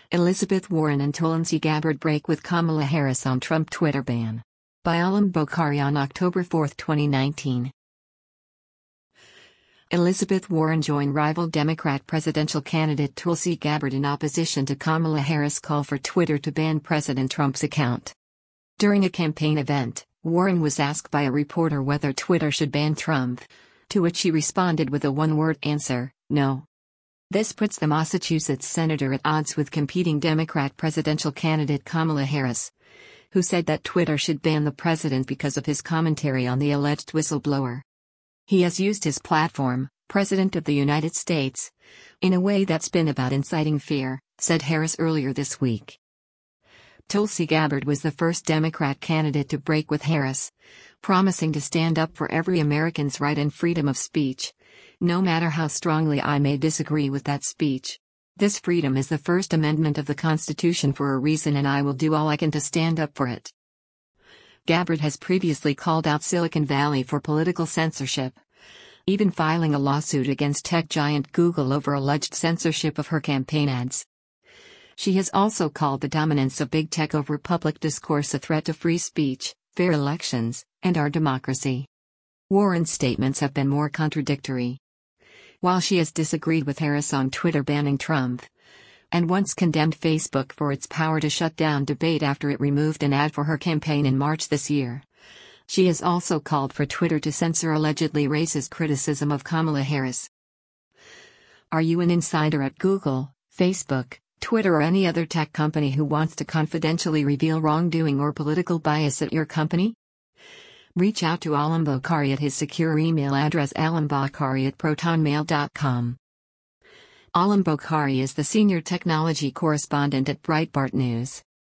Elizabeth Warren and Tulsi Gabbard break with Kamala Harris on Trump Twitter ban. By Alam Bokhari on October 4, 2019. Elizabeth Warren joined rival Democrat presidential candidate Tulsi Gabbard in opposition to Kamala Harris' call for Twitter to ban President Trump's account. During a campaign event, Warren was asked by a reporter whether Twitter should ban Trump, to which she responded with a one-word answer, no. This puts the Massachusetts senator at odds with competing Democrat presidential candidate Kamala Harris, who said that Twitter should ban the president because of his commentary on the alleged whistleblower. He has used his platform, President of the United States, in a way that's been about inciting fear, said Harris earlier this week. Tulsi Gabbard was the first Democrat candidate to break with Harris, promising to stand up for every American's right and freedom of speech, no matter how strongly I may disagree with that speech. This freedom is the First Amendment of the Constitution for a reason, and I will do all I can to stand up for it. Gabbard has previously called out Silicon Valley for political censorship, even filing a lawsuit against tech giant Google over alleged censorship of her campaign ads. She has also called the dominance of big tech over public discourse a threat to free speech, fair elections, and our democracy. Warren's statements have been more contradictory. While she has disagreed with Harris on Twitter banning Trump, and once condemned Facebook for its power to shut down debate after it removed an ad for her campaign in March this year, she has also called for Twitter to censor allegedly racist criticism of Kamala Harris. Are you an insider at Google, Facebook, Twitter, or any other tech company who wants to confidentially reveal wrongdoing or political bias at your company? Reach out to Alam Bokhari at his secure email address alambokhari@protonmail.com. Alam Bokhari is the senior technology correspondent at Breitbart News.